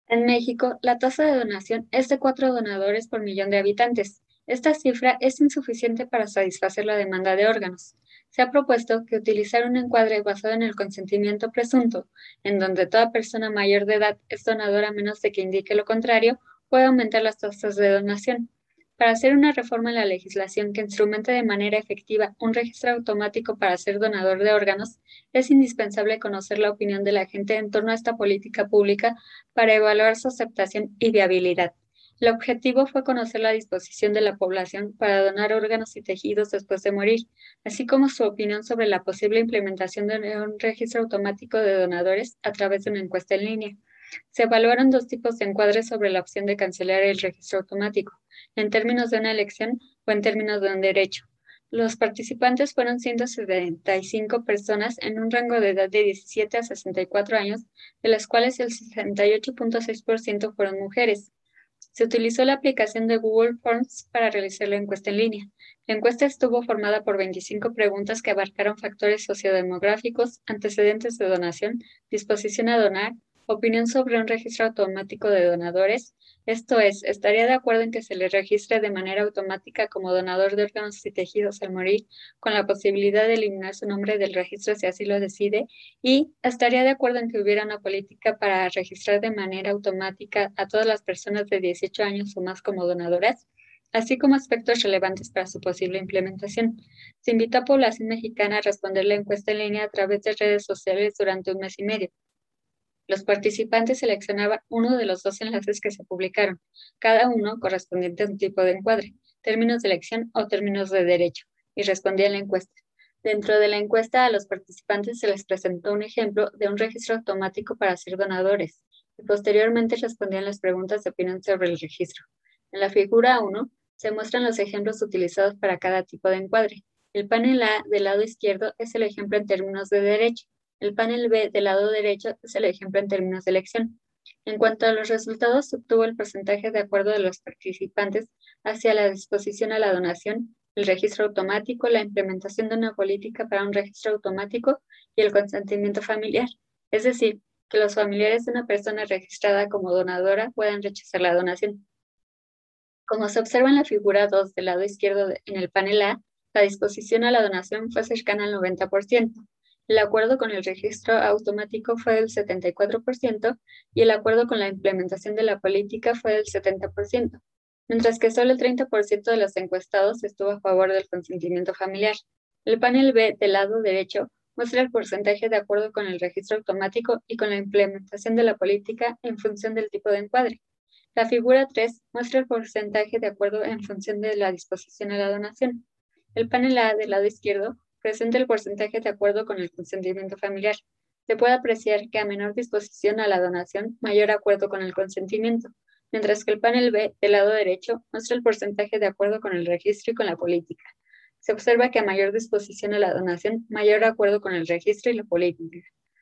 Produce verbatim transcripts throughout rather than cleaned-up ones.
En México, la tasa de donación es de cuatro donadores por millón de habitantes. Esta cifra es insuficiente para satisfacer la demanda de órganos. Se ha propuesto que utilizar un encuadre basado en el consentimiento presunto, en donde toda persona mayor de edad es donadora a menos de que indique lo contrario, puede aumentar las tasas de donación. Para hacer una reforma en la legislación que instrumente de manera efectiva un registro automático para ser donador de órganos, es indispensable conocer la opinión de la gente en torno a esta política pública para evaluar su aceptación y viabilidad. El objetivo fue conocer la disposición de la población para donar órganos y tejidos después de morir, así como su opinión sobre la posible implementación de un registro automático de donadores a través de una encuesta en línea. Se evaluaron dos tipos de encuadres sobre la opción de cancelar el registro automático, en términos de una elección o en términos de un derecho. Los participantes fueron ciento setenta y cinco personas en un rango de edad de diecisiete a sesenta y cuatro años, de las cuales el sesenta y ocho punto seis por ciento fueron mujeres. Se utilizó la aplicación de Google Forms para realizar la encuesta en línea. La encuesta estuvo formada por veinticinco preguntas que abarcaron factores sociodemográficos, antecedentes de donación, disposición a donar, opinión sobre un registro automático de donadores, esto es, estaría de acuerdo en que se le registre de manera automática como donador de órganos y tejidos al morir, con la posibilidad de eliminar su nombre del registro si así lo decide, y estaría de acuerdo en que hubiera una política para registrar de manera automática a todas las personas de dieciocho años o más como donadoras, así como aspectos relevantes para su posible implementación. Se invitó a población mexicana a responder la encuesta en línea a través de redes sociales durante un mes y medio. Los participantes seleccionaban uno de los dos enlaces que se publicaron, cada uno correspondiente a un tipo de encuadre, términos de elección o términos de derecho, y respondían la encuesta. Dentro de la encuesta, a los participantes se les presentó un ejemplo de un registro automático para ser donadores, y posteriormente respondían las preguntas de opinión sobre el registro. En la figura uno se muestran los ejemplos utilizados para cada tipo de encuadre. El panel A del lado izquierdo es el ejemplo en términos de derecho. El panel B del lado derecho es el ejemplo en términos de elección. En cuanto a los resultados, se obtuvo el porcentaje de acuerdo de los participantes hacia la disposición a la donación, el registro automático, la implementación de una política para un registro automático y el consentimiento familiar. Es decir, que los familiares de una persona registrada como donadora puedan rechazar la donación. Como se observa en la figura dos del lado izquierdo de- en el panel A, la disposición a la donación fue cercana al noventa por ciento. El acuerdo con el registro automático fue del setenta y cuatro por ciento y el acuerdo con la implementación de la política fue del setenta por ciento, mientras que solo el treinta por ciento de los encuestados estuvo a favor del consentimiento familiar. El panel B del lado derecho muestra el porcentaje de acuerdo con el registro automático y con la implementación de la política en función del tipo de encuadre. La figura tres muestra el porcentaje de acuerdo en función de la disposición a la donación. El panel A del lado izquierdo presenta el porcentaje de acuerdo con el consentimiento familiar. Se puede apreciar que a menor disposición a la donación, mayor acuerdo con el consentimiento, mientras que el panel B del lado derecho muestra el porcentaje de acuerdo con el registro y con la política. Se observa que a mayor disposición a la donación, mayor acuerdo con el registro y la política.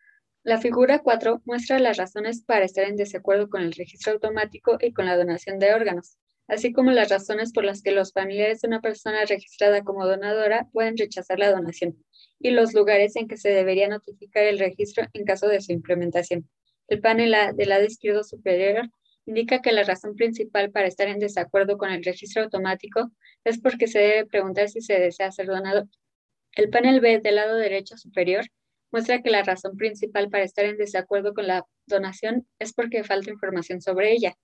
La figura cuatro muestra las razones para estar en desacuerdo con el registro automático y con la donación de órganos, así como las razones por las que los familiares de una persona registrada como donadora pueden rechazar la donación, y los lugares en que se debería notificar el registro en caso de su implementación. El panel A del lado izquierdo superior indica que la razón principal para estar en desacuerdo con el registro automático es porque se debe preguntar si se desea ser donador. El panel B del lado derecho superior muestra que la razón principal para estar en desacuerdo con la donación es porque falta información sobre ella.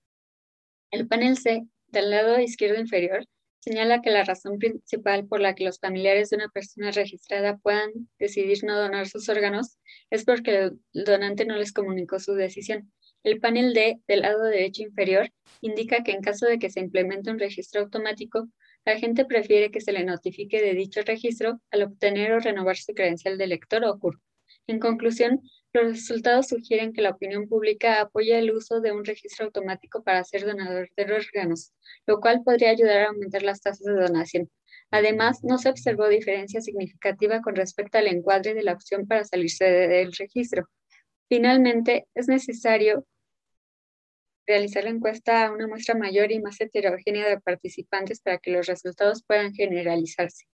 El panel C del lado izquierdo inferior señala que la razón principal por la que los familiares de una persona registrada puedan decidir no donar sus órganos es porque el donante no les comunicó su decisión. El panel D del lado derecho inferior indica que en caso de que se implemente un registro automático, la gente prefiere que se le notifique de dicho registro al obtener o renovar su credencial de lector o C U R. En conclusión, los resultados sugieren que la opinión pública apoya el uso de un registro automático para ser donador de órganos, lo cual podría ayudar a aumentar las tasas de donación. Además, no se observó diferencia significativa con respecto al encuadre de la opción para salirse de- del registro. Finalmente, es necesario realizar la encuesta a una muestra mayor y más heterogénea de participantes para que los resultados puedan generalizarse.